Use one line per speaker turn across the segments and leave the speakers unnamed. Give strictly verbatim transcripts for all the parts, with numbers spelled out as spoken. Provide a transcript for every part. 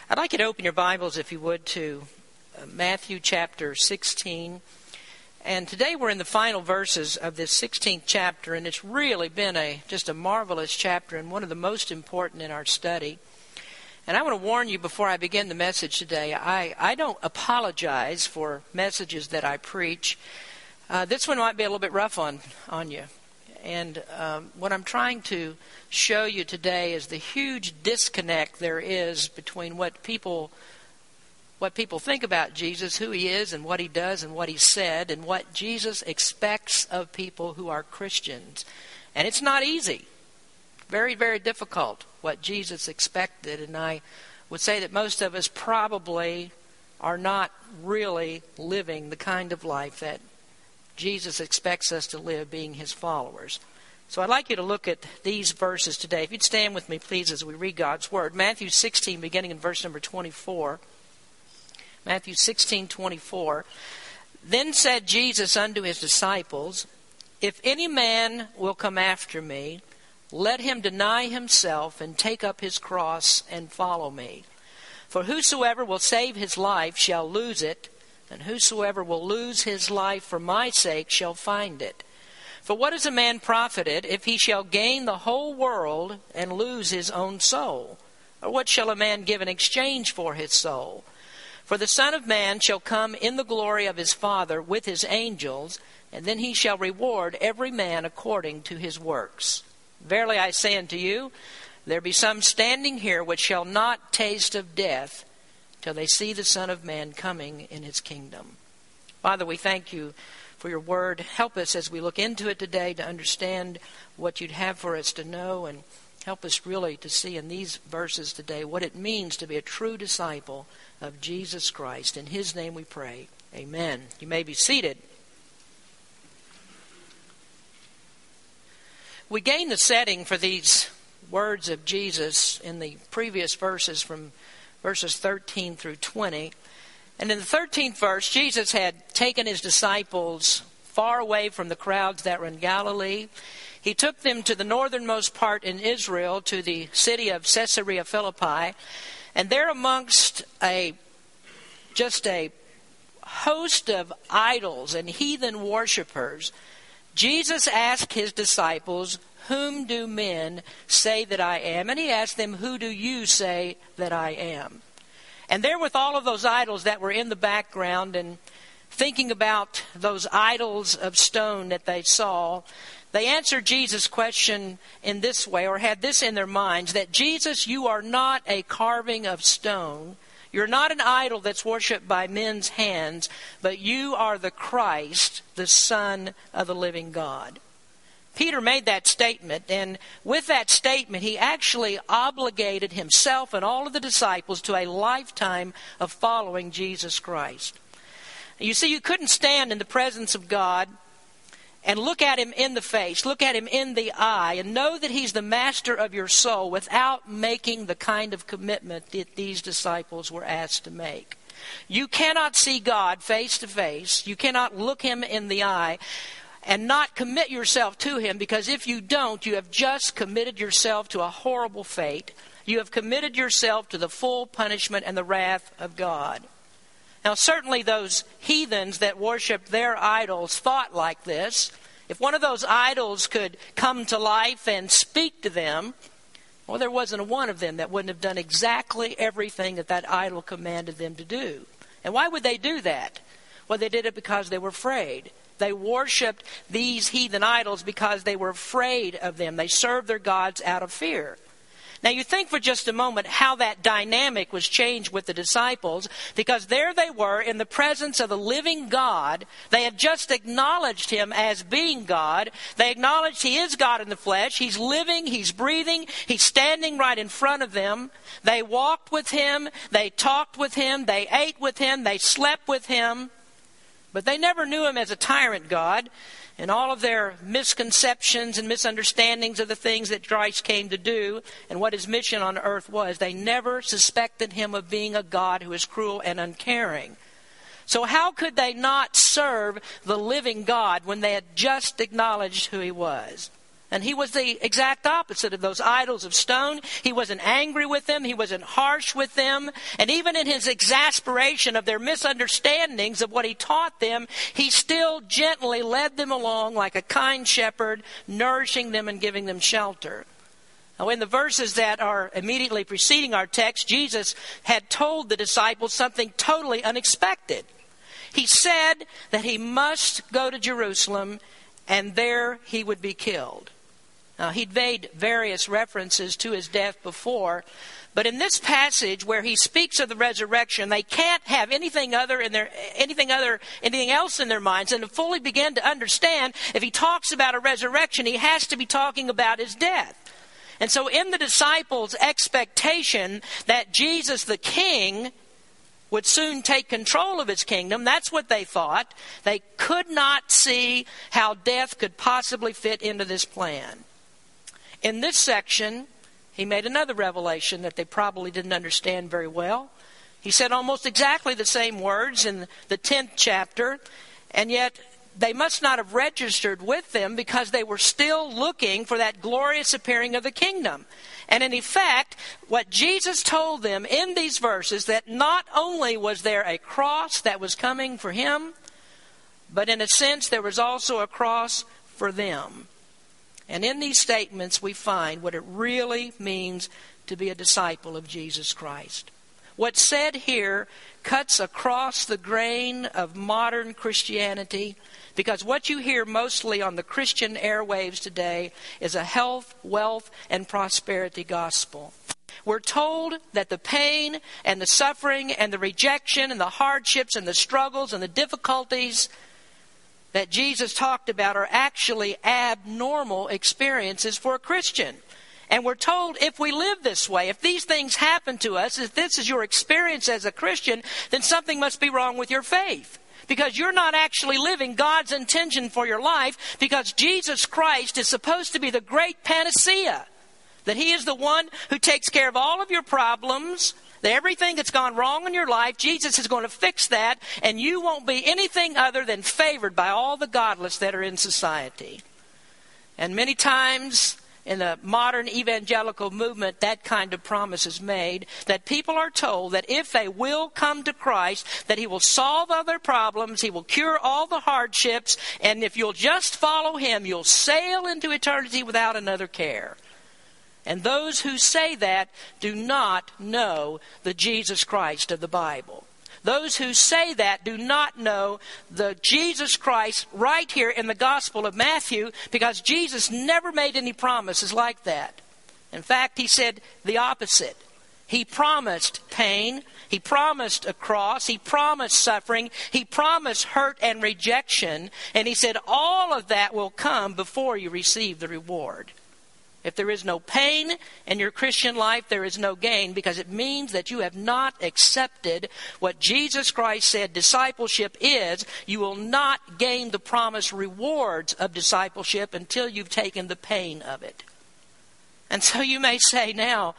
I'd like you to open your Bibles, if you would, to Matthew chapter sixteen. And today we're in the final verses of this sixteenth chapter, and it's really been a just a marvelous chapter and one of the most important in our study. And I want to warn you before I begin the message today, I, I don't apologize for messages that I preach. Uh, this one might be a little bit rough on, on you. And um, what I'm trying to show you today is the huge disconnect there is between what people what people think about Jesus, who he is and what he does and what he said, and what Jesus expects of people who are Christians. And it's not easy. Very, very difficult what Jesus expected. And I would say that most of us probably are not really living the kind of life that Jesus expects us to live, being his followers. So I'd like you to look at these verses today. If you'd stand with me, please, as we read God's Word. Matthew sixteen, beginning in verse number twenty-four. Matthew sixteen, twenty-four. Then said Jesus unto his disciples, If any man will come after me, let him deny himself and take up his cross and follow me. For whosoever will save his life shall lose it, and whosoever will lose his life for my sake shall find it. For what is a man profited if he shall gain the whole world and lose his own soul? Or what shall a man give in exchange for his soul? For the Son of Man shall come in the glory of his Father with his angels, and then he shall reward every man according to his works. Verily I say unto you, there be some standing here which shall not taste of death till they see the Son of Man coming in his kingdom. Father, we thank you for your word. Help us as we look into it today to understand what you'd have for us to know, and help us really to see in these verses today what it means to be a true disciple of Jesus Christ. In his name we pray. Amen. You may be seated. We gain the setting for these words of Jesus in the previous verses from verses thirteen through twenty. And in the thirteenth verse, Jesus had taken his disciples far away from the crowds that were in Galilee. He took them to the northernmost part in Israel, to the city of Caesarea Philippi. And there amongst a just a host of idols and heathen worshipers, Jesus asked his disciples, Whom do men say that I am? And he asked them, Who do you say that I am? And there with all of those idols that were in the background, and thinking about those idols of stone that they saw, they answered Jesus' question in this way, or had this in their minds, that Jesus, you are not a carving of stone. You're not an idol that's worshipped by men's hands, but you are the Christ, the Son of the living God. Peter made that statement, and with that statement, he actually obligated himself and all of the disciples to a lifetime of following Jesus Christ. You see, you couldn't stand in the presence of God and look at him in the face, look at him in the eye, and know that he's the master of your soul without making the kind of commitment that these disciples were asked to make. You cannot see God face to face. You cannot look him in the eye and not commit yourself to him, because if you don't, you have just committed yourself to a horrible fate. You have committed yourself to the full punishment and the wrath of God. Now, certainly those heathens that worshiped their idols thought like this. If one of those idols could come to life and speak to them, well, there wasn't a one of them that wouldn't have done exactly everything that that idol commanded them to do. And why would they do that? Well, they did it because they were afraid. They worshipped these heathen idols because they were afraid of them. They served their gods out of fear. Now you think for just a moment how that dynamic was changed with the disciples, because there they were in the presence of the living God. They had just acknowledged him as being God. They acknowledged he is God in the flesh. He's living, he's breathing, he's standing right in front of them. They walked with him, they talked with him, they ate with him, they slept with him. But they never knew him as a tyrant God. And all of their misconceptions and misunderstandings of the things that Christ came to do and what his mission on earth was, they never suspected him of being a God who is cruel and uncaring. So how could they not serve the living God when they had just acknowledged who he was? And he was the exact opposite of those idols of stone. He wasn't angry with them. He wasn't harsh with them. And even in his exasperation of their misunderstandings of what he taught them, he still gently led them along like a kind shepherd, nourishing them and giving them shelter. Now, in the verses that are immediately preceding our text, Jesus had told the disciples something totally unexpected. He said that he must go to Jerusalem and there he would be killed. Now, he'd made various references to his death before, but in this passage where he speaks of the resurrection, they can't have anything other in their anything other anything else in their minds and to fully begin to understand if he talks about a resurrection, he has to be talking about his death. And so in the disciples' expectation that Jesus the King would soon take control of his kingdom, that's what they thought. They could not see how death could possibly fit into this plan. In this section, he made another revelation that they probably didn't understand very well. He said almost exactly the same words in the tenth chapter, and yet they must not have registered with them because they were still looking for that glorious appearing of the kingdom. And in effect, what Jesus told them in these verses, that not only was there a cross that was coming for him, but in a sense there was also a cross for them. And in these statements we find what it really means to be a disciple of Jesus Christ. What's said here cuts across the grain of modern Christianity, because what you hear mostly on the Christian airwaves today is a health, wealth, and prosperity gospel. We're told that the pain and the suffering and the rejection and the hardships and the struggles and the difficulties that Jesus talked about are actually abnormal experiences for a Christian. And we're told if we live this way, if these things happen to us, if this is your experience as a Christian, then something must be wrong with your faith. Because you're not actually living God's intention for your life, because Jesus Christ is supposed to be the great panacea. That he is the one who takes care of all of your problems, that everything that's gone wrong in your life, Jesus is going to fix that, and you won't be anything other than favored by all the godless that are in society. And many times in the modern evangelical movement, that kind of promise is made, that people are told that if they will come to Christ, that he will solve all their problems, he will cure all the hardships, and if you'll just follow him, you'll sail into eternity without another care. And those who say that do not know the Jesus Christ of the Bible. Those who say that do not know the Jesus Christ right here in the Gospel of Matthew, because Jesus never made any promises like that. In fact, he said the opposite. He promised pain. He promised a cross. He promised suffering. He promised hurt and rejection. And he said all of that will come before you receive the reward. If there is no pain in your Christian life, there is no gain, because it means that you have not accepted what Jesus Christ said discipleship is. You will not gain the promised rewards of discipleship until you've taken the pain of it. And so you may say now,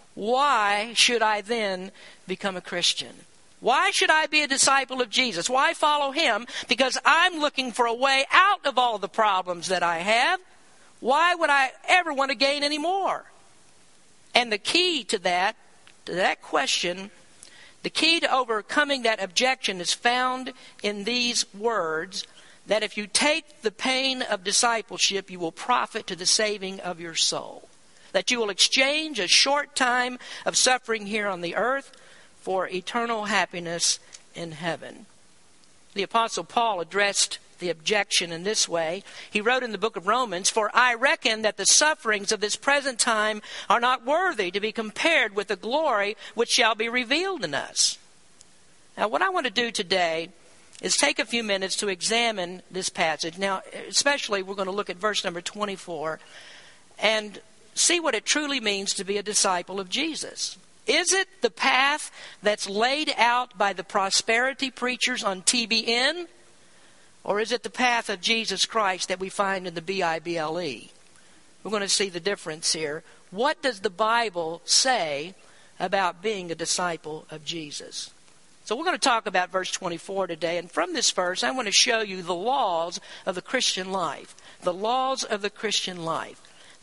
why should I then become a Christian? Why should I be a disciple of Jesus? Why follow him? Because I'm looking for a way out of all the problems that I have. Why would I ever want to gain any more? And the key to that, to that question, the key to overcoming that objection is found in these words, that if you take the pain of discipleship, you will profit to the saving of your soul. That you will exchange a short time of suffering here on the earth for eternal happiness in heaven. The Apostle Paul addressed the objection in this way. He wrote in the book of Romans, "For I reckon that the sufferings of this present time are not worthy to be compared with the glory which shall be revealed in us." Now, what I want to do today is take a few minutes to examine this passage. Now, especially we're going to look at verse number twenty-four and see what it truly means to be a disciple of Jesus. Is it the path that's laid out by the prosperity preachers on T B N? Or is it the path of Jesus Christ that we find in the B I B L E? We're going to see the difference here. What does the Bible say about being a disciple of Jesus? So we're going to talk about verse twenty-four today. And from this verse, I want to show you the laws of the Christian life. The laws of the Christian life.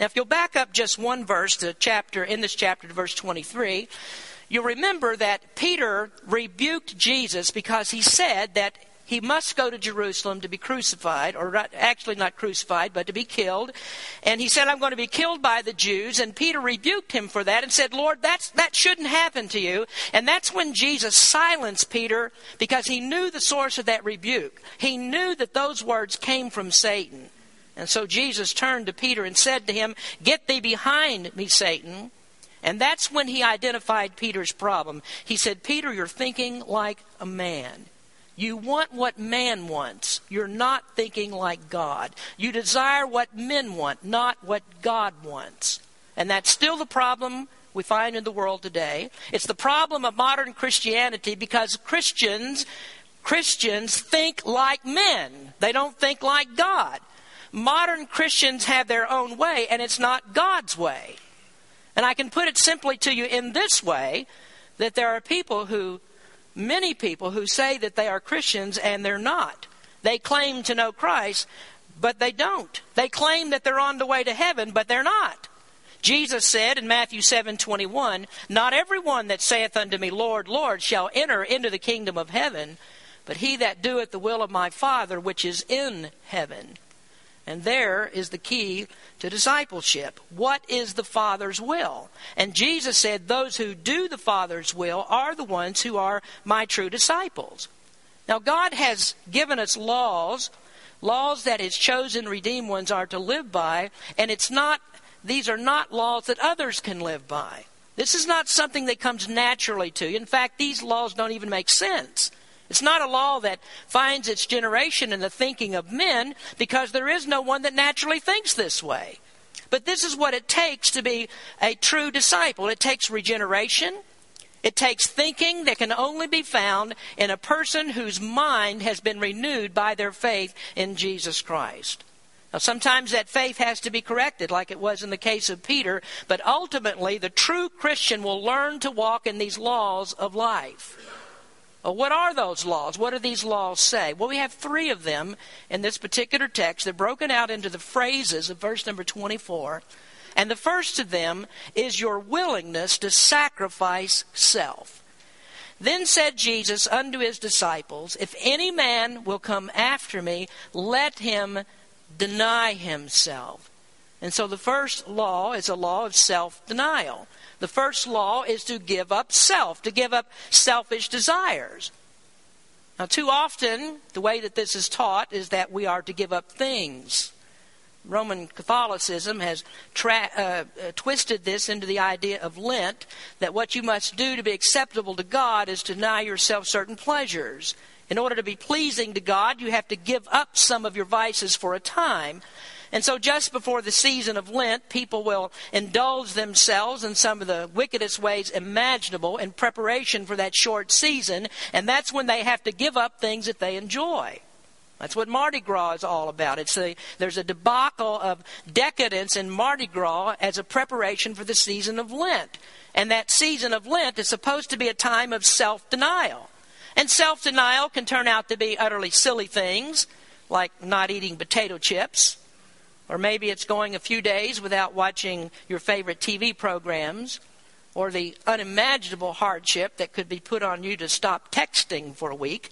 Now, if you'll back up just one verse to chapter, in this chapter to verse twenty-three, you'll remember that Peter rebuked Jesus because he said that he must go to Jerusalem to be crucified, or not, actually not crucified, but to be killed. And he said, I'm going to be killed by the Jews. And Peter rebuked him for that and said, Lord, that's, that shouldn't happen to you. And that's when Jesus silenced Peter, because he knew the source of that rebuke. He knew that those words came from Satan. And so Jesus turned to Peter and said to him, get thee behind me, Satan. And that's when he identified Peter's problem. He said, Peter, you're thinking like a man. You want what man wants. You're not thinking like God. You desire what men want, not what God wants. And that's still the problem we find in the world today. It's the problem of modern Christianity, because Christians, Christians think like men. They don't think like God. Modern Christians have their own way, and it's not God's way. And I can put it simply to you in this way, that there are people who, many people who say that they are Christians and they're not. They claim to know Christ, but they don't. They claim that they're on the way to heaven, but they're not. Jesus said in Matthew seven twenty-one, not everyone that saith unto me, Lord, Lord, shall enter into the kingdom of heaven, but he that doeth the will of my Father which is in heaven. And there is the key to discipleship. What is the Father's will? And Jesus said, those who do the Father's will are the ones who are my true disciples. Now, God has given us laws, laws that his chosen redeemed ones are to live by, and it's not, these are not laws that others can live by. This is not something that comes naturally to you. In fact, these laws don't even make sense. It's not a law that finds its generation in the thinking of men, because there is no one that naturally thinks this way. But this is what it takes to be a true disciple. It takes regeneration. It takes thinking that can only be found in a person whose mind has been renewed by their faith in Jesus Christ. Now, sometimes that faith has to be corrected, like it was in the case of Peter, but ultimately the true Christian will learn to walk in these laws of life. Well, what are those laws? What do these laws say? Well, we have three of them in this particular text. They're broken out into the phrases of verse number twenty-four. And the first of them is your willingness to sacrifice self. Then said Jesus unto his disciples, if any man will come after me, let him deny himself. And so the first law is a law of self-denial. The first law is to give up self, to give up selfish desires. Now, too often, the way that this is taught is that we are to give up things. Roman Catholicism has tra- uh, uh, twisted this into the idea of Lent, that what you must do to be acceptable to God is to deny yourself certain pleasures. In order to be pleasing to God, you have to give up some of your vices for a time. And so just before the season of Lent, people will indulge themselves in some of the wickedest ways imaginable in preparation for that short season. And that's when they have to give up things that they enjoy. That's what Mardi Gras is all about. It's a, there's a debacle of decadence in Mardi Gras as a preparation for the season of Lent. And that season of Lent is supposed to be a time of self-denial. And self-denial can turn out to be utterly silly things, like not eating potato chips. Or maybe it's going a few days without watching your favorite T V programs, or the unimaginable hardship that could be put on you to stop texting for a week.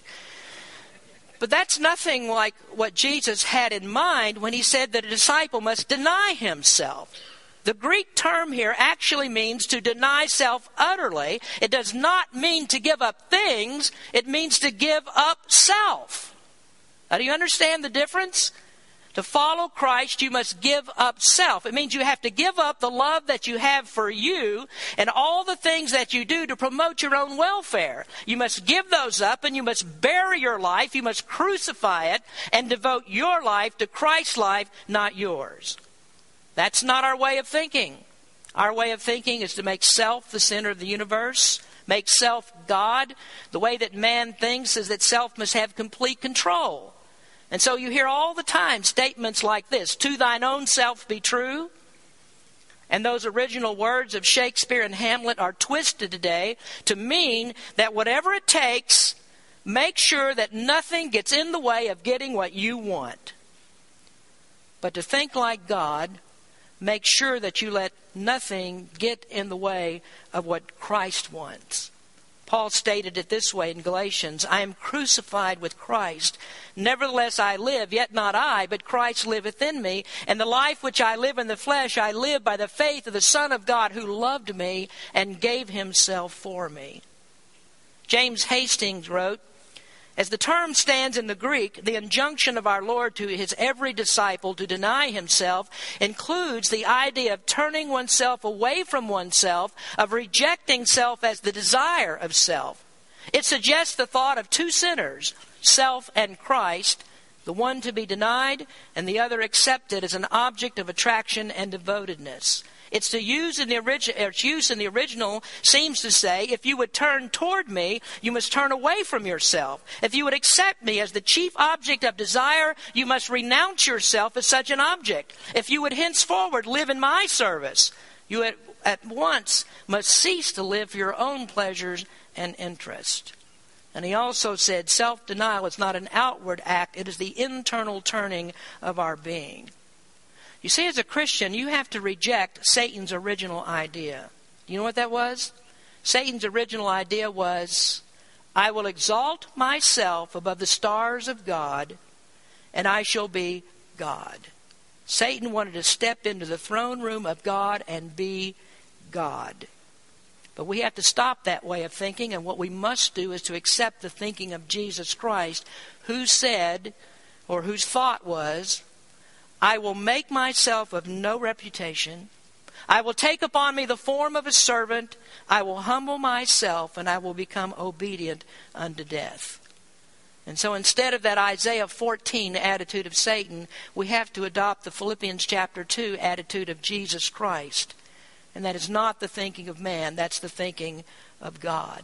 But that's nothing like what Jesus had in mind when he said that a disciple must deny himself. The Greek term here actually means to deny self utterly. It does not mean to give up things. It means to give up self. Now, do you understand the difference? To follow Christ, you must give up self. It means you have to give up the love that you have for you and all the things that you do to promote your own welfare. You must give those up, and you must bury your life. You must crucify it and devote your life to Christ's life, not yours. That's not our way of thinking. Our way of thinking is to make self the center of the universe, make self God. The way that man thinks is that self must have complete control. And so you hear all the time statements like this, to thine own self be true. And those original words of Shakespeare and Hamlet are twisted today to mean that whatever it takes, make sure that nothing gets in the way of getting what you want. But to think like God make sure that you let nothing get in the way of what Christ wants. Paul stated it this way in Galatians, I am crucified with Christ. Nevertheless I live, yet not I, but Christ liveth in me. And the life which I live in the flesh, I live by the faith of the Son of God who loved me and gave himself for me. James Hastings wrote, as the term stands in the Greek, the injunction of our Lord to his every disciple to deny himself includes the idea of turning oneself away from oneself, of rejecting self as the desire of self. It suggests the thought of two sinners, self and Christ, the one to be denied and the other accepted as an object of attraction and devotedness. It's to use in the original. Its use in the original seems to say, if you would turn toward me, you must turn away from yourself. If you would accept me as the chief object of desire, you must renounce yourself as such an object. If you would henceforward live in my service, you at, at once must cease to live for your own pleasures and interest. And he also said, self-denial is not an outward act; it is the internal turning of our being. You see, as a Christian, you have to reject Satan's original idea. Do you know what that was? Satan's original idea was, I will exalt myself above the stars of God, and I shall be God. Satan wanted to step into the throne room of God and be God. But we have to stop that way of thinking, and what we must do is to accept the thinking of Jesus Christ, who said, or whose thought was, I will make myself of no reputation. I will take upon me the form of a servant. I will humble myself, and I will become obedient unto death. And so instead of that Isaiah fourteen attitude of Satan, we have to adopt the Philippians chapter two attitude of Jesus Christ. And that is not the thinking of man, that's the thinking of God.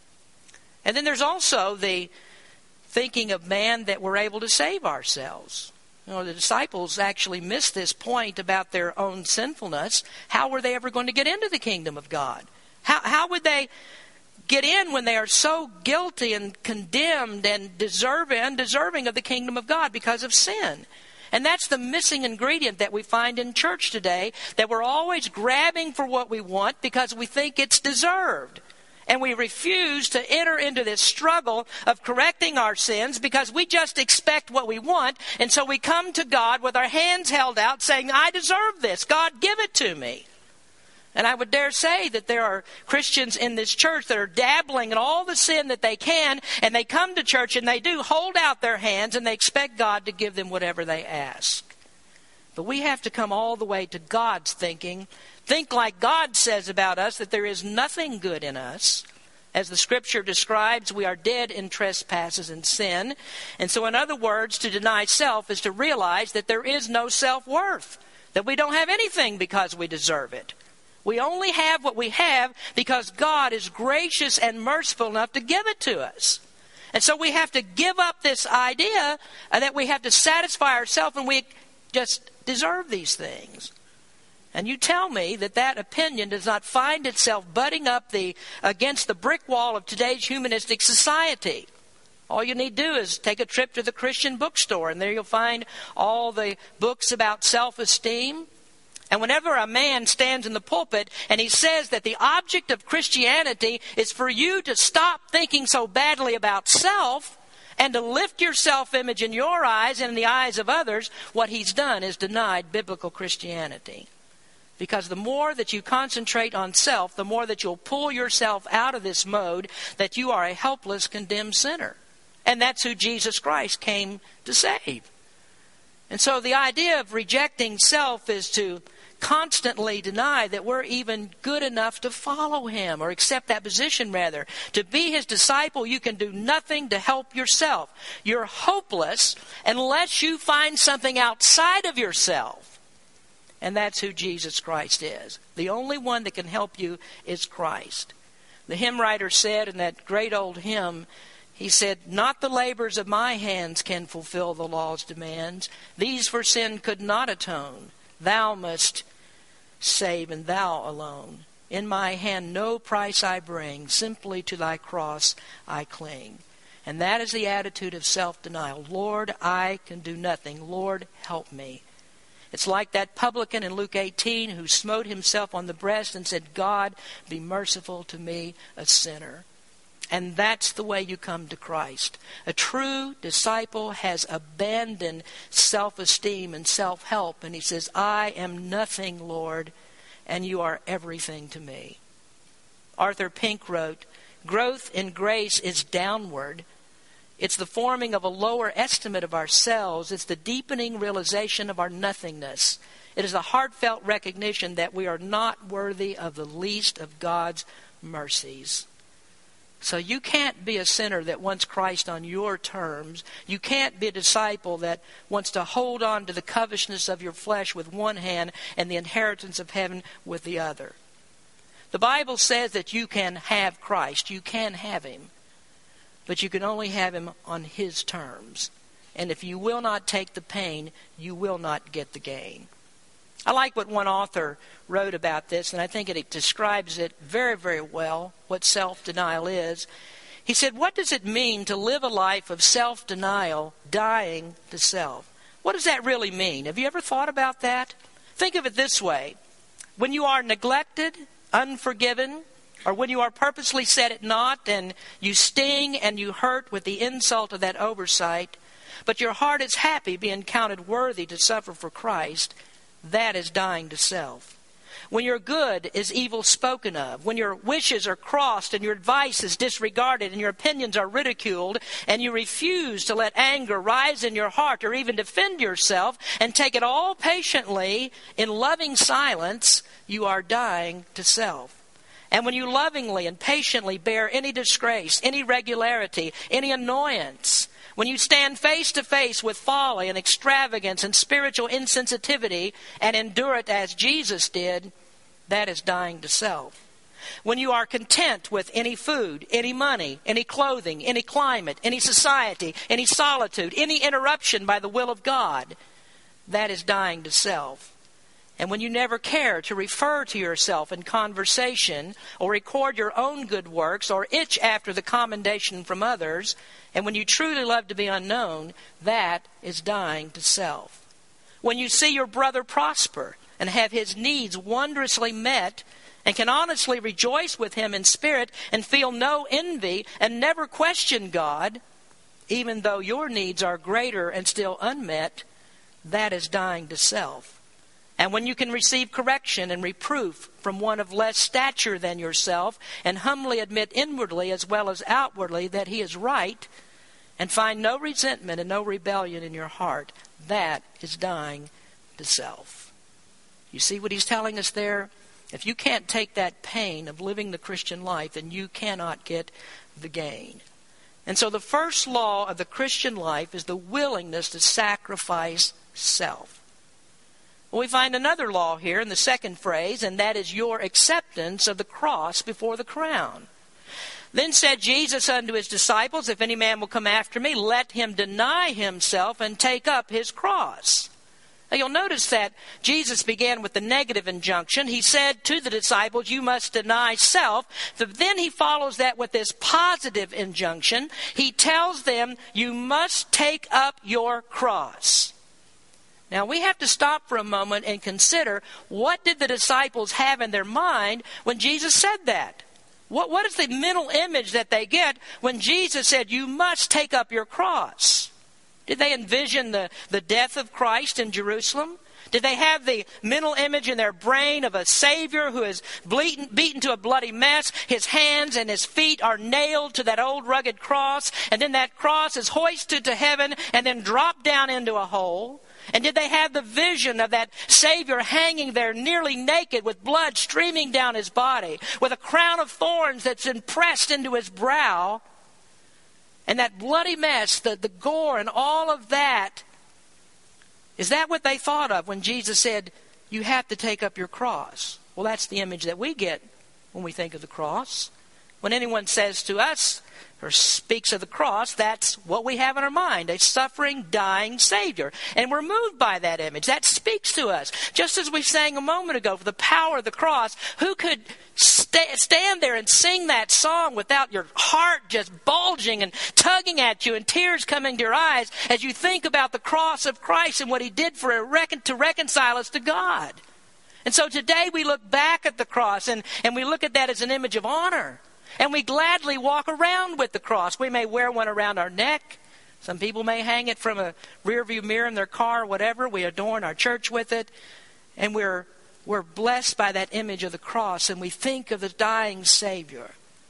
And then there's also the thinking of man that we're able to save ourselves. You know, the disciples actually missed this point about their own sinfulness. How were they ever going to get into the kingdom of God? How, how would they get in when they are so guilty and condemned and deserving, undeserving of the kingdom of God because of sin? And that's the missing ingredient that we find in church today, that we're always grabbing for what we want because we think it's deserved. And we refuse to enter into this struggle of correcting our sins because we just expect what we want. And so we come to God with our hands held out saying, I deserve this. God, give it to me. And I would dare say that there are Christians in this church that are dabbling in all the sin that they can. And they come to church and they do hold out their hands and they expect God to give them whatever they ask. But we have to come all the way to God's thinking. Think like God says about us, that there is nothing good in us. As the Scripture describes, we are dead in trespasses and sin. And so in other words, to deny self is to realize that there is no self-worth. That we don't have anything because we deserve it. We only have what we have because God is gracious and merciful enough to give it to us. And so we have to give up this idea that we have to satisfy ourselves and we just deserve these things. And you tell me that that opinion does not find itself butting up the against the brick wall of today's humanistic society. All you need to do is take a trip to the Christian bookstore, and there you'll find all the books about self-esteem. And whenever a man stands in the pulpit and he says that the object of Christianity is for you to stop thinking so badly about self and to lift your self-image in your eyes and in the eyes of others, what he's done is denied biblical Christianity. Because the more that you concentrate on self, the more that you'll pull yourself out of this mode that you are a helpless, condemned sinner. And that's who Jesus Christ came to save. And so the idea of rejecting self is to constantly deny that we're even good enough to follow him, or accept that position rather. To be his disciple, you can do nothing to help yourself. You're hopeless unless you find something outside of yourself. And that's who Jesus Christ is. The only one that can help you is Christ. The hymn writer said in that great old hymn, he said, not the labors of my hands can fulfill the law's demands. These for sin could not atone. Thou must save, and thou alone. In my hand no price I bring. Simply to thy cross I cling. And that is the attitude of self-denial. Lord, I can do nothing. Lord, help me. It's like that publican in Luke eighteen who smote himself on the breast and said, God, be merciful to me, a sinner. And that's the way you come to Christ. A true disciple has abandoned self-esteem and self-help. And he says, I am nothing, Lord, and you are everything to me. Arthur Pink wrote, growth in grace is downward. It's the forming of a lower estimate of ourselves. It's the deepening realization of our nothingness. It is a heartfelt recognition that we are not worthy of the least of God's mercies. So you can't be a sinner that wants Christ on your terms. You can't be a disciple that wants to hold on to the covetousness of your flesh with one hand and the inheritance of heaven with the other. The Bible says that you can have Christ. You can have him. But you can only have him on his terms. And if you will not take the pain, you will not get the gain. I like what one author wrote about this, and I think it describes it very, very well, what self-denial is. He said, what does it mean to live a life of self-denial, dying to self? What does that really mean? Have you ever thought about that? Think of it this way. When you are neglected, unforgiven, or when you are purposely set at naught and you sting and you hurt with the insult of that oversight, but your heart is happy being counted worthy to suffer for Christ, that is dying to self. When your good is evil spoken of, when your wishes are crossed and your advice is disregarded and your opinions are ridiculed, and you refuse to let anger rise in your heart or even defend yourself and take it all patiently in loving silence, you are dying to self. And when you lovingly and patiently bear any disgrace, any irregularity, any annoyance, when you stand face to face with folly and extravagance and spiritual insensitivity and endure it as Jesus did, that is dying to self. When you are content with any food, any money, any clothing, any climate, any society, any solitude, any interruption by the will of God, that is dying to self. And when you never care to refer to yourself in conversation or record your own good works or itch after the commendation from others, and when you truly love to be unknown, that is dying to self. When you see your brother prosper and have his needs wondrously met and can honestly rejoice with him in spirit and feel no envy and never question God, even though your needs are greater and still unmet, that is dying to self. And when you can receive correction and reproof from one of less stature than yourself and humbly admit inwardly as well as outwardly that he is right and find no resentment and no rebellion in your heart, that is dying to self. You see what he's telling us there? If you can't take that pain of living the Christian life, then you cannot get the gain. And so the first law of the Christian life is the willingness to sacrifice self. Well, we find another law here in the second phrase, and that is your acceptance of the cross before the crown. Then said Jesus unto his disciples, if any man will come after me, let him deny himself and take up his cross. Now you'll notice that Jesus began with the negative injunction. He said to the disciples, you must deny self. But then he follows that with this positive injunction. He tells them, you must take up your cross. Now, we have to stop for a moment and consider, what did the disciples have in their mind when Jesus said that? What, what is the mental image that they get when Jesus said, you must take up your cross? Did they envision the, the death of Christ in Jerusalem? Did they have the mental image in their brain of a Savior who is bleeding, beaten to a bloody mess? His hands and his feet are nailed to that old rugged cross, and then that cross is hoisted to heaven and then dropped down into a hole? And did they have the vision of that Savior hanging there nearly naked with blood streaming down his body, with a crown of thorns that's been pressed into his brow, and that bloody mess, the, the gore and all of that? Is that what they thought of when Jesus said, you have to take up your cross? Well, that's the image that we get when we think of the cross. When anyone says to us, or speaks of the cross, that's what we have in our mind, a suffering, dying Savior. And we're moved by that image. That speaks to us. Just as we sang a moment ago, for the power of the cross, who could st- stand there and sing that song without your heart just bulging and tugging at you and tears coming to your eyes as you think about the cross of Christ and what He did for a recon- to reconcile us to God? And so today we look back at the cross and, and we look at that as an image of honor. And we gladly walk around with the cross. We may wear one around our neck. Some people may hang it from a rearview mirror in their car or whatever. We adorn our church with it. And we're, we're blessed by that image of the cross. And we think of the dying Savior.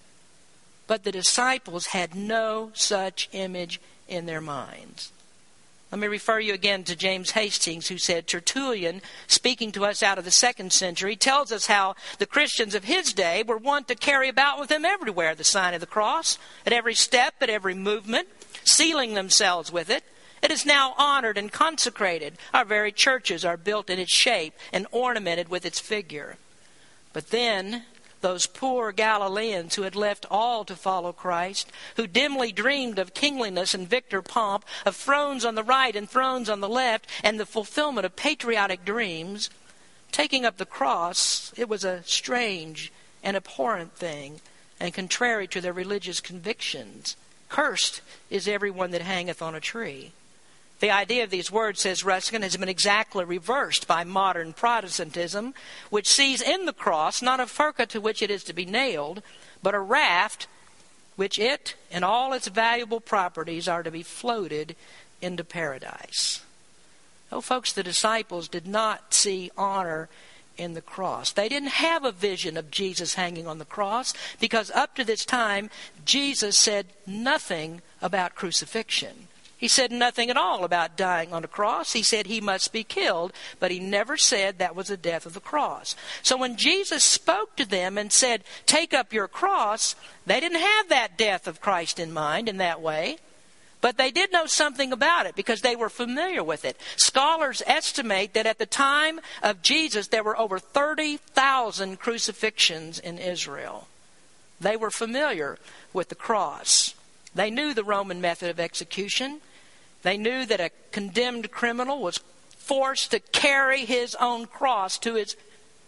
But the disciples had no such image in their minds. Let me refer you again to James Hastings, who said, Tertullian, speaking to us out of the second century, tells us how the Christians of his day were wont to carry about with them everywhere the sign of the cross, at every step, at every movement, sealing themselves with it. It is now honored and consecrated. Our very churches are built in its shape and ornamented with its figure. But then those poor Galileans who had left all to follow Christ, who dimly dreamed of kingliness and victor pomp, of thrones on the right and thrones on the left, and the fulfillment of patriotic dreams, taking up the cross, it was a strange and abhorrent thing, and contrary to their religious convictions. Cursed is everyone that hangeth on a tree. The idea of these words, says Ruskin, has been exactly reversed by modern Protestantism, which sees in the cross not a forca to which it is to be nailed, but a raft which it and all its valuable properties are to be floated into paradise. Oh, folks, the disciples did not see honor in the cross. They didn't have a vision of Jesus hanging on the cross because up to this time, Jesus said nothing about crucifixion. He said nothing at all about dying on a cross. He said he must be killed, but he never said that was the death of the cross. So when Jesus spoke to them and said, take up your cross, they didn't have that death of Christ in mind in that way. But they did know something about it because they were familiar with it. Scholars estimate that at the time of Jesus, there were over thirty thousand crucifixions in Israel. They were familiar with the cross. They knew the Roman method of execution. They knew that a condemned criminal was forced to carry his own cross to his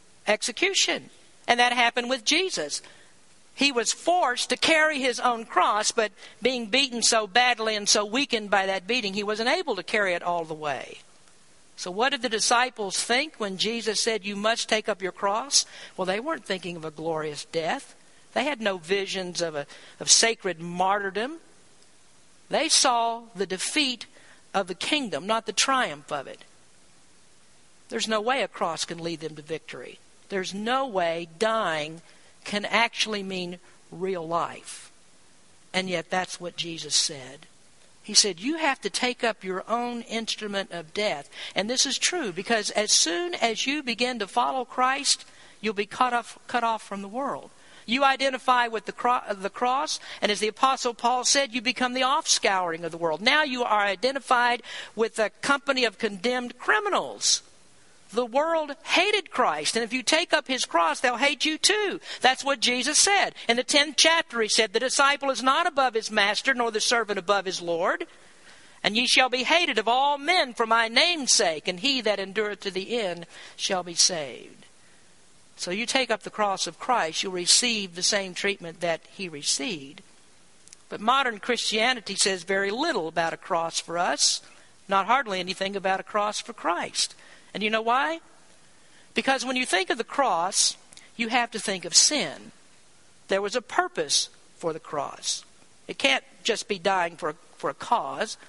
execution. And that happened with Jesus. He was forced to carry his own cross, but being beaten so badly and so weakened by that beating, he wasn't able to carry it all the way. So what did the disciples think when Jesus said, you must take up your cross? Well, they weren't thinking of a glorious death. They had no visions of a of sacred martyrdom. They saw the defeat of the kingdom, not the triumph of it. There's no way a cross can lead them to victory. There's no way dying can actually mean real life. And yet that's what Jesus said. He said, you have to take up your own instrument of death. And this is true because as soon as you begin to follow Christ, you'll be cut off, cut off from the world. You identify with the, cro- the cross, and as the Apostle Paul said, you become the offscouring of the world. Now you are identified with a company of condemned criminals. The world hated Christ, and if you take up his cross, they'll hate you too. That's what Jesus said. In the tenth chapter, he said, the disciple is not above his master, nor the servant above his Lord. And ye shall be hated of all men for my name's sake, and he that endureth to the end shall be saved. So you take up the cross of Christ, you'll receive the same treatment that he received. But modern Christianity says very little about a cross for us, not hardly anything about a cross for Christ. And you know why? Because when you think of the cross, you have to think of sin. There was a purpose for the cross. It can't just be dying for a, for a cause.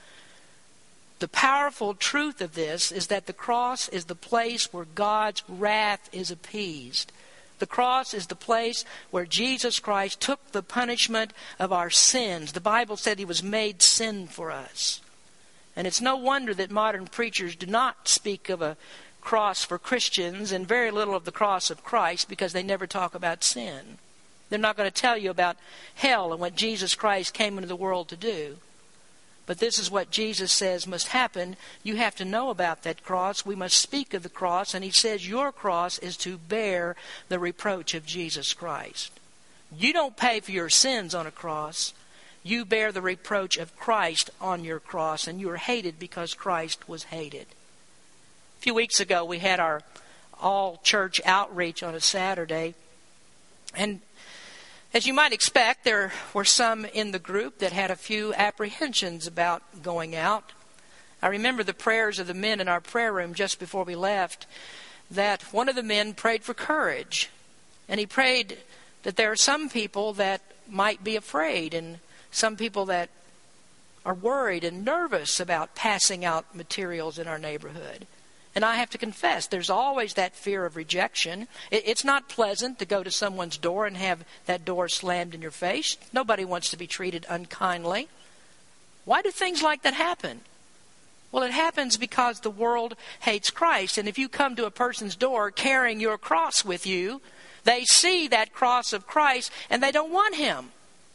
The powerful truth of this is that the cross is the place where God's wrath is appeased. The cross is the place where Jesus Christ took the punishment of our sins. The Bible said he was made sin for us. And it's no wonder that modern preachers do not speak of a cross for Christians and very little of the cross of Christ because they never talk about sin. They're not going to tell you about hell and what Jesus Christ came into the world to do. But this is what Jesus says must happen. You have to know about that cross. We must speak of the cross. And he says your cross is to bear the reproach of Jesus Christ. You don't pay for your sins on a cross. you bear the reproach of Christ on your cross, and you are hated because Christ was hated. A few weeks ago, we had our all-church outreach on a Saturday, and as you might expect, there were some in the group that had a few apprehensions about going out. I remember the prayers of the men in our prayer room just before we left, that one of the men prayed for courage. And he prayed that there are some people that might be afraid, and some people that are worried and nervous about passing out materials in our neighborhood. And I have to confess, there's always that fear of rejection. It's not pleasant to go to someone's door and have that door slammed in your face. Nobody wants to be treated unkindly. Why do things like that happen? Well, it happens because the world hates Christ. And if you come to a person's door carrying your cross with you, they see that cross of Christ and they don't want him.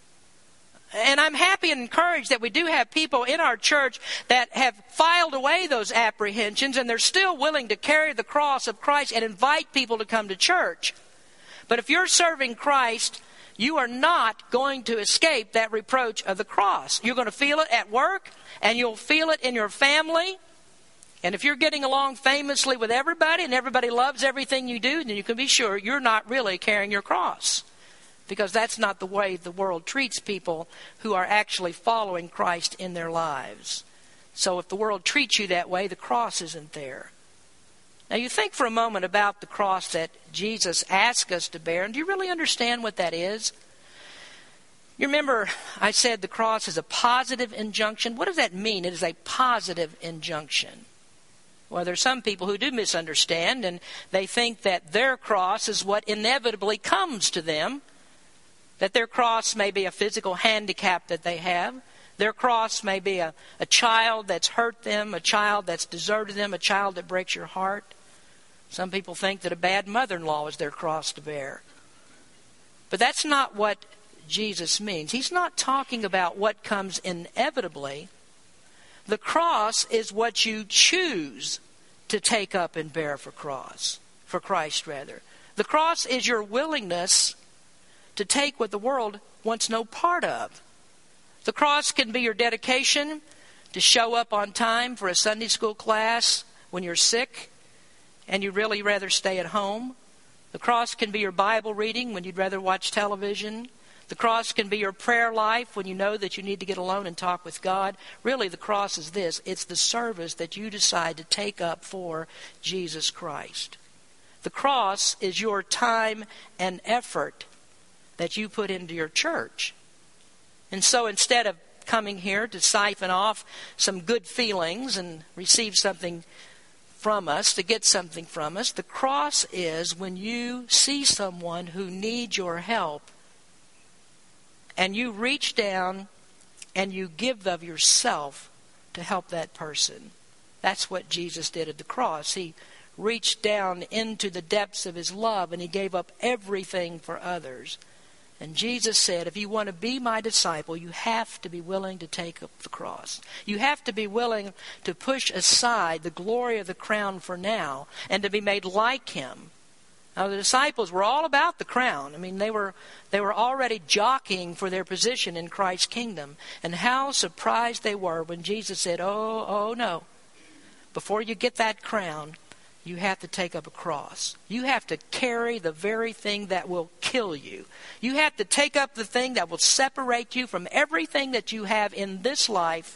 And I'm happy and encouraged that we do have people in our church that have filed away those apprehensions, and they're still willing to carry the cross of Christ and invite people to come to church. But if you're serving Christ, you are not going to escape that reproach of the cross. You're going to feel it at work, and you'll feel it in your family. And if you're getting along famously with everybody and everybody loves everything you do, then you can be sure you're not really carrying your cross. Because that's not the way the world treats people who are actually following Christ in their lives. So if the world treats you that way, the cross isn't there. Now you think for a moment about the cross that Jesus asked us to bear, and do you really understand what that is? You remember I said the cross is a positive injunction. What does that mean? It is a positive injunction. Well, there's some people who do misunderstand, and they think that their cross is what inevitably comes to them. That their cross may be a physical handicap that they have. Their cross may be a, a child that's hurt them, a child that's deserted them, a child that breaks your heart. Some people think that a bad mother-in-law is their cross to bear. But that's not what Jesus means. He's not talking about what comes inevitably. The cross is what you choose to take up and bear for cross, for Christ rather. The cross is your willingness to take what the world wants no part of. The cross can be your dedication to show up on time for a Sunday school class when you're sick and you'd really rather stay at home. The cross can be your Bible reading when you'd rather watch television. The cross can be your prayer life when you know that you need to get alone and talk with God. Really, the cross is this. It's the service that you decide to take up for Jesus Christ. The cross is your time and effort that you put into your church. And so instead of coming here to siphon off some good feelings and receive something from us, to get something from us, the cross is when you see someone who needs your help and you reach down and you give of yourself to help that person. That's what Jesus did at the cross. He reached down into the depths of his love and he gave up everything for others. And Jesus said, if you want to be my disciple, you have to be willing to take up the cross. You have to be willing to push aside the glory of the crown for now and to be made like him. Now, the disciples were all about the crown. I mean, they were they were already jockeying for their position in Christ's kingdom. And how surprised they were when Jesus said, oh, oh, no. Before you get that crown, you have to take up a cross. You have to carry the very thing that will kill you. You have to take up the thing that will separate you from everything that you have in this life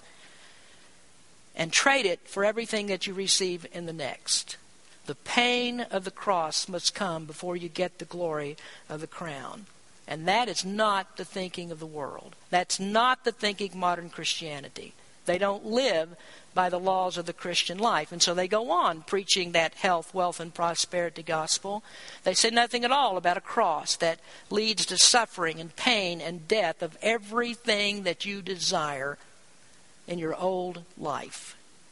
and trade it for everything that you receive in the next. The pain of the cross must come before you get the glory of the crown. And that is not the thinking of the world. That's not the thinking of modern Christianity. They don't live by the laws of the Christian life. And so they go on preaching that health, wealth, and prosperity gospel. They say nothing at all about a cross that leads to suffering and pain and death of everything that you desire in your old life.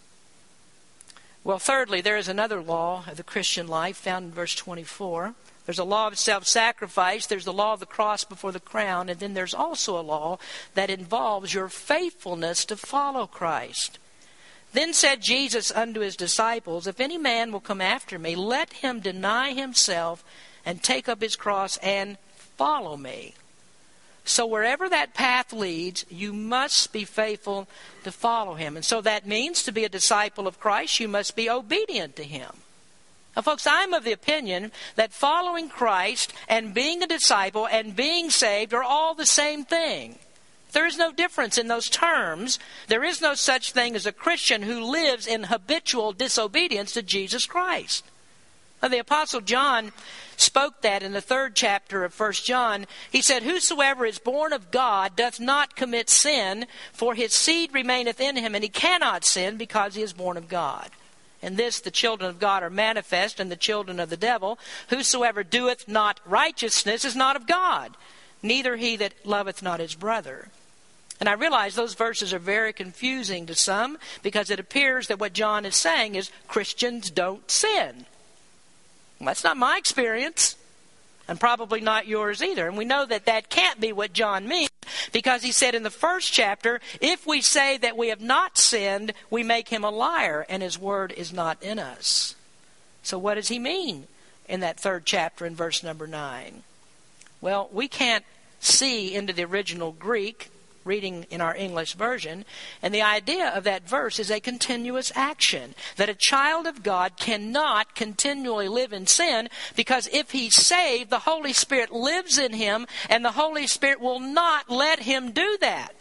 Well, thirdly, there is another law of the Christian life found in verse twenty-four. There's a law of self-sacrifice. There's the law of the cross before the crown. And then there's also a law that involves your faithfulness to follow Christ. Then said Jesus unto his disciples, if any man will come after me, let him deny himself and take up his cross and follow me. So wherever that path leads, you must be faithful to follow him. And so that means to be a disciple of Christ, you must be obedient to him. Now, folks, I'm of the opinion that following Christ and being a disciple and being saved are all the same thing. There is no difference in those terms. There is no such thing as a Christian who lives in habitual disobedience to Jesus Christ. Now, the Apostle John spoke that in the third chapter of First John. He said, "Whosoever is born of God doth not commit sin, for his seed remaineth in him, and he cannot sin because he is born of God. And this the children of God are manifest, and the children of the devil. Whosoever doeth not righteousness is not of God, neither he that loveth not his brother." And I realize those verses are very confusing to some, because it appears that what John is saying is Christians don't sin. Well, that's not my experience, and probably not yours either. And we know that that can't be what John means, because he said in the first chapter, if we say that we have not sinned, we make him a liar, and his word is not in us. So what does he mean in that third chapter in verse number nine? Well, we can't see into the original Greek, reading in our English version, and the idea of that verse is a continuous action, that a child of God cannot continually live in sin, because if he's saved, the Holy Spirit lives in him, and the Holy Spirit will not let him do that.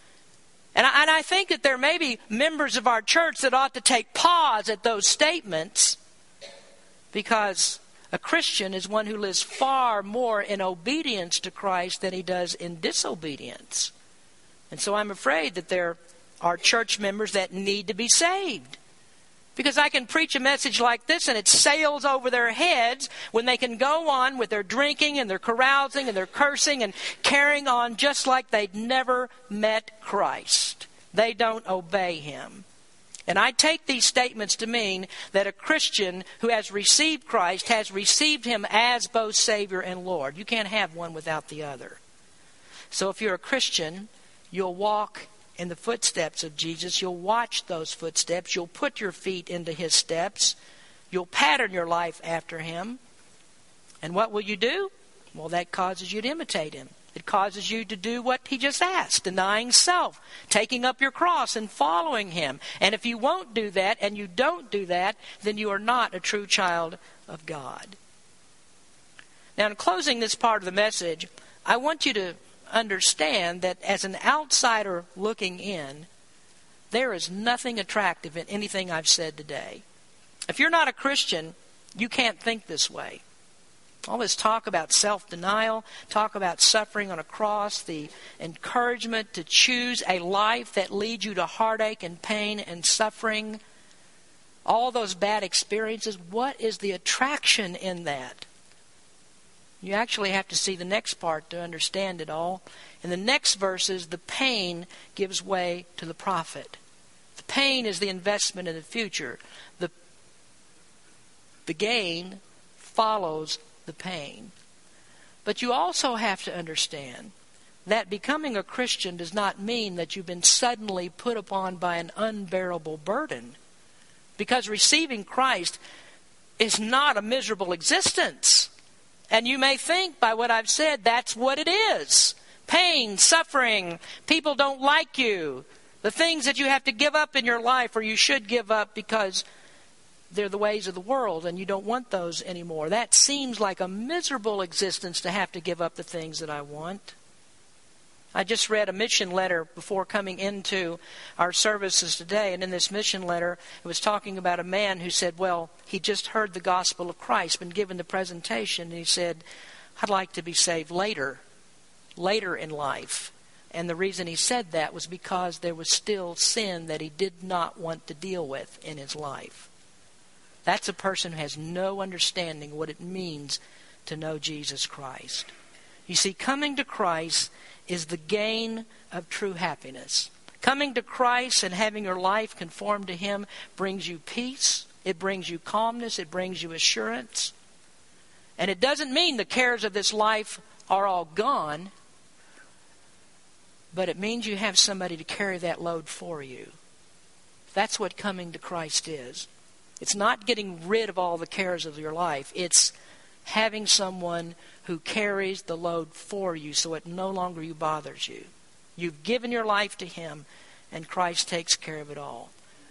And I, and I think that there may be members of our church that ought to take pause at those statements, because a Christian is one who lives far more in obedience to Christ than he does in disobedience. And so I'm afraid that there are church members that need to be saved. Because I can preach a message like this and it sails over their heads when they can go on with their drinking and their carousing and their cursing and carrying on just like they'd never met Christ. They don't obey him. And I take these statements to mean that a Christian who has received Christ has received him as both Savior and Lord. You can't have one without the other. So if you're a Christian, you'll walk in the footsteps of Jesus. You'll watch those footsteps. You'll put your feet into his steps. You'll pattern your life after him. And what will you do? Well, that causes you to imitate him. It causes you to do what he just asked, denying self, taking up your cross and following him. And if you won't do that and you don't do that, then you are not a true child of God. Now, in closing this part of the message, I want you to understand that as an outsider looking in, there is nothing attractive in anything I've said today. If you're not a Christian, you can't think this way. All this talk about self-denial, talk about suffering on a cross, the encouragement to choose a life that leads you to heartache and pain and suffering, all those bad experiences, what is the attraction in that? You actually have to see the next part to understand it all. In the next verses, the pain gives way to the profit. The pain is the investment in the future. The, the gain follows the pain. But you also have to understand that becoming a Christian does not mean that you've been suddenly put upon by an unbearable burden. Because receiving Christ is not a miserable existence. And you may think by what I've said, that's what it is. Pain, suffering, people don't like you. The things that you have to give up in your life, or you should give up because they're the ways of the world and you don't want those anymore. That seems like a miserable existence to have to give up the things that I want. I just read a mission letter before coming into our services today, and in this mission letter, it was talking about a man who said, well, he just heard the gospel of Christ, been given the presentation, and he said, I'd like to be saved later, later in life. And the reason he said that was because there was still sin that he did not want to deal with in his life. That's a person who has no understanding of what it means to know Jesus Christ. You see, coming to Christ is the gain of true happiness. Coming to Christ and having your life conformed to him brings you peace. It brings you calmness. It brings you assurance. And it doesn't mean the cares of this life are all gone, but it means you have somebody to carry that load for you. That's what coming to Christ is. It's not getting rid of all the cares of your life. It's having someone who carries the load for you so it no longer you bothers you. You've given your life to him, and Christ takes care of it all.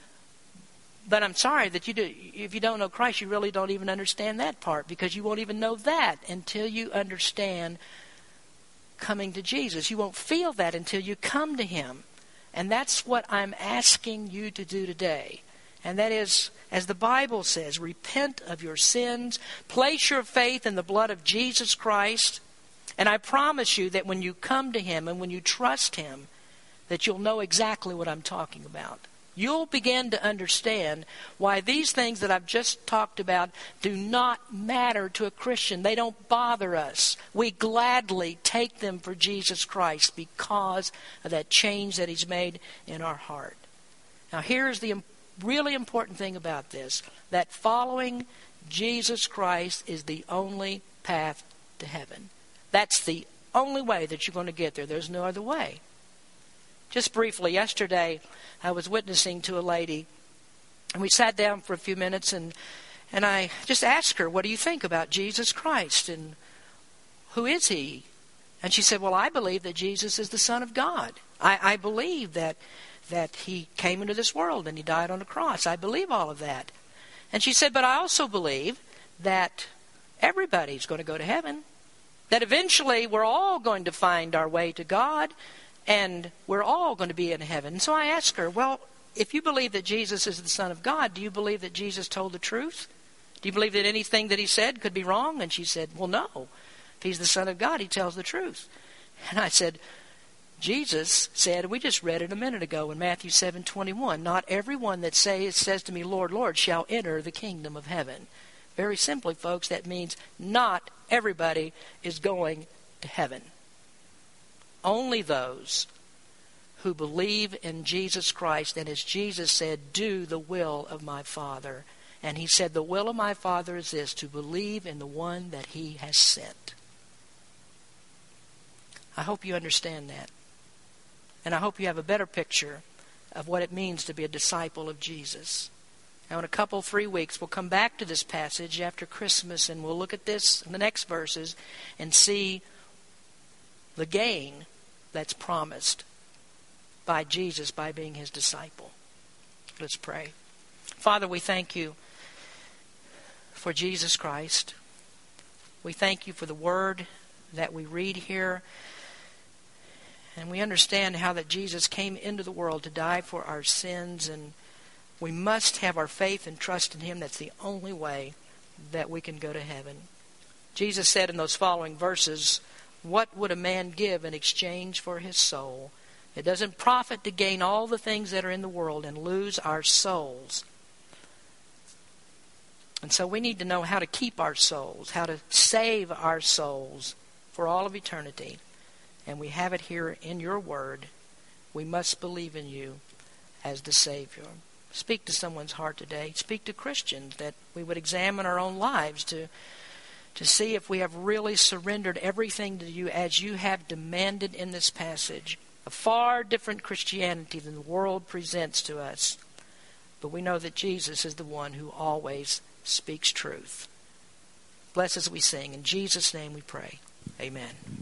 But I'm sorry that you do. If you don't know Christ, you really don't even understand that part, because you won't even know that until you understand coming to Jesus. You won't feel that until you come to him. And that's what I'm asking you to do today. And that is, as the Bible says, repent of your sins, place your faith in the blood of Jesus Christ, and I promise you that when you come to him and when you trust him, that you'll know exactly what I'm talking about. You'll begin to understand why these things that I've just talked about do not matter to a Christian. They don't bother us. We gladly take them for Jesus Christ because of that change that he's made in our heart. Now here's the really important thing about this, that following Jesus Christ is the only path to heaven. That's the only way that you're going to get there. There's no other way. Just briefly, yesterday I was witnessing to a lady, and we sat down for a few minutes, and and I just asked her, what do you think about Jesus Christ, and who is he? And she said, well, I believe that Jesus is the Son of God. I, I believe that that he came into this world and he died on a cross. I believe all of that. And she said, but I also believe that everybody's going to go to heaven, that eventually we're all going to find our way to God, and we're all going to be in heaven. So I asked her, well, if you believe that Jesus is the Son of God, do you believe that Jesus told the truth? Do you believe that anything that he said could be wrong? And she said, well, no. If he's the Son of God, he tells the truth. And I said, Jesus said, we just read it a minute ago in Matthew seven twenty-one, not everyone that say, says to me, Lord, Lord, shall enter the kingdom of heaven. Very simply, folks, that means not everybody is going to heaven. Only those who believe in Jesus Christ, and as Jesus said, do the will of my Father. And he said, the will of my Father is this, to believe in the one that he has sent. I hope you understand that. And I hope you have a better picture of what it means to be a disciple of Jesus. Now in a couple, three weeks, we'll come back to this passage after Christmas, and we'll look at this in the next verses and see the gain that's promised by Jesus by being his disciple. Let's pray. Father, we thank you for Jesus Christ. We thank you for the word that we read here. And we understand how that Jesus came into the world to die for our sins, and we must have our faith and trust in him. That's the only way that we can go to heaven. Jesus said in those following verses, what would a man give in exchange for his soul? It doesn't profit to gain all the things that are in the world and lose our souls. And so we need to know how to keep our souls, how to save our souls for all of eternity. And we have it here in your word. We must believe in you as the Savior. Speak to someone's heart today. Speak to Christians, that we would examine our own lives to to see if we have really surrendered everything to you as you have demanded in this passage. A far different Christianity than the world presents to us. But we know that Jesus is the one who always speaks truth. Bless as we sing. In Jesus' name we pray. Amen.